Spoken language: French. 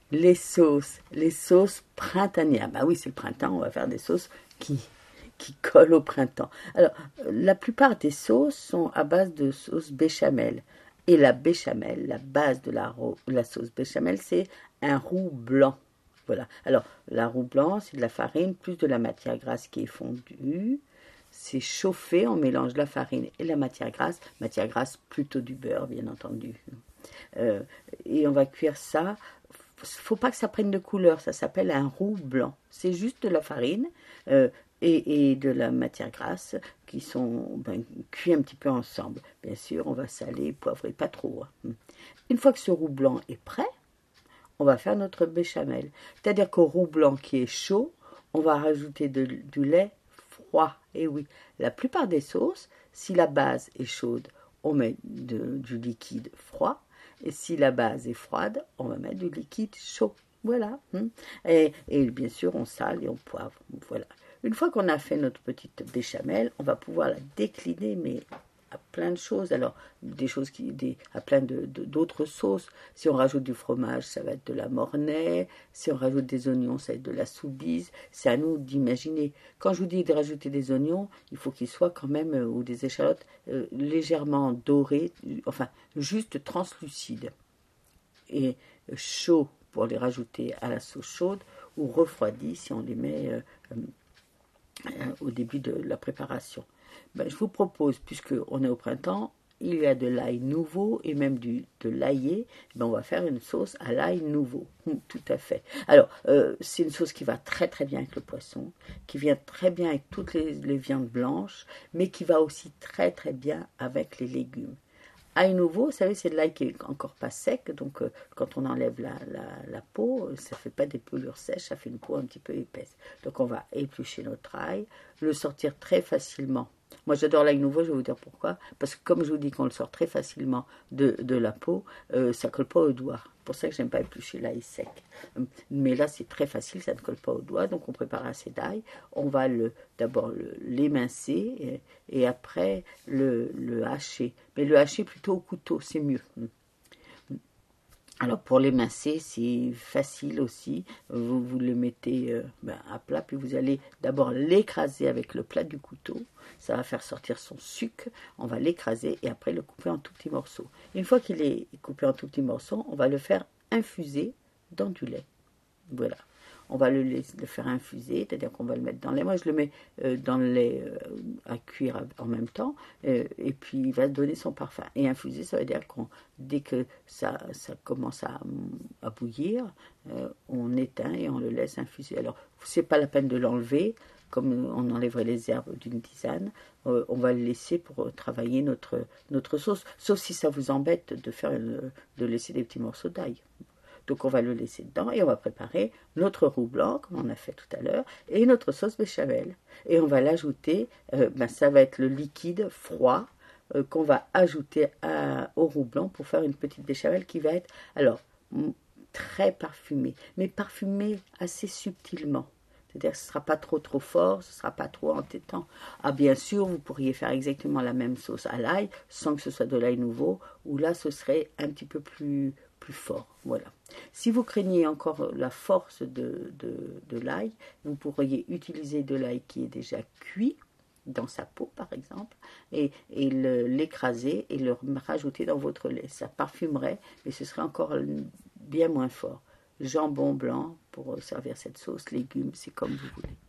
les sauces printanières. Bah oui, c'est le printemps, on va faire des sauces qui collent au printemps. Alors, la plupart des sauces sont à base de sauce béchamel. Et la béchamel, la base de la sauce béchamel, c'est un roux blanc. Voilà. Alors, la roux blanc, c'est de la farine plus de la matière grasse qui est fondue. C'est chauffé, on mélange la farine et la matière grasse plutôt du beurre, bien entendu. Euh, et on va cuire ça. Faut pas que ça prenne de couleur, ça s'appelle un roux blanc. C'est juste de la farine euh, et de la matière grasse qui sont cuits un petit peu ensemble. Bien sûr, on va saler, poivrer, pas trop. Hein. Une fois que ce roux blanc est prêt, on va faire notre béchamel. C'est-à-dire qu'au roux blanc qui est chaud, on va rajouter du lait froid. Et oui, la plupart des sauces, si la base est chaude, on met du liquide froid. Et si la base est froide, on va mettre du liquide chaud. Voilà. Et bien sûr, on sale et on poivre. Voilà. Une fois qu'on a fait notre petite béchamel, on va pouvoir la décliner, mais à plein de choses. Alors, des choses à plein d'autres sauces. Si on rajoute du fromage, ça va être de la mornay. Si on rajoute des oignons, ça va être de la soubise. C'est à nous d'imaginer. Quand je vous dis de rajouter des oignons, il faut qu'ils soient quand même, ou des échalotes, légèrement dorés, enfin, juste translucides. Et chauds pour les rajouter à la sauce chaude, ou refroidis si on les met au début de la préparation. Je vous propose, puisqu'on est au printemps, il y a de l'ail nouveau et même de l'aillé, on va faire une sauce à l'ail nouveau. Tout à fait. Alors, c'est une sauce qui va très très bien avec le poisson, qui vient très bien avec toutes les viandes blanches, mais qui va aussi très très bien avec les légumes. Ail nouveau, vous savez, c'est de l'ail qui est encore pas sec, donc quand on enlève la peau, ça fait pas des pelures sèches, ça fait une peau un petit peu épaisse. Donc on va éplucher notre ail, le sortir très facilement. Moi j'adore l'ail nouveau, je vais vous dire pourquoi. Parce que comme je vous dis qu'on le sort très facilement de la peau, ça colle pas aux doigts. C'est pour ça que j'aime pas éplucher l'ail sec. Mais là c'est très facile, ça ne colle pas aux doigts, donc on prépare assez d'ail. On va d'abord l'émincer et après le hacher. Mais le hacher plutôt au couteau, c'est mieux. Alors pour l'émincer, c'est facile aussi. Vous le mettez à plat, puis vous allez d'abord l'écraser avec le plat du couteau. Ça va faire sortir son sucre. On va l'écraser et après le couper en tout petits morceaux. Une fois qu'il est coupé en tout petits morceaux, on va le faire infuser dans du lait. Voilà. On va le faire infuser, c'est-à-dire qu'on va le mettre dans le lait. Moi, je le mets dans le lait à cuire en même temps, et puis il va donner son parfum. Et infuser, ça veut dire dès que ça commence à bouillir, on éteint et on le laisse infuser. Alors, c'est pas la peine de l'enlever, comme on enlèverait les herbes d'une tisane. On va le laisser pour travailler notre sauce, sauf si ça vous embête de laisser des petits morceaux d'ail. Donc on va le laisser dedans et on va préparer notre roux blanc, comme on a fait tout à l'heure, et notre sauce béchamel. Et on va l'ajouter, ça va être le liquide froid qu'on va ajouter au roux blanc pour faire une petite béchamel qui va être, alors, très parfumée, mais parfumée assez subtilement. C'est-à-dire que ce ne sera pas trop fort, ce ne sera pas trop entêtant. Ah, bien sûr, vous pourriez faire exactement la même sauce à l'ail, sans que ce soit de l'ail nouveau, où là, ce serait un petit peu plus fort. Voilà. Si vous craignez encore la force de l'ail, vous pourriez utiliser de l'ail qui est déjà cuit dans sa peau, par exemple, et l'écraser et le rajouter dans votre lait. Ça parfumerait, mais ce serait encore bien moins fort. Jambon blanc pour servir cette sauce, légumes, c'est comme vous voulez.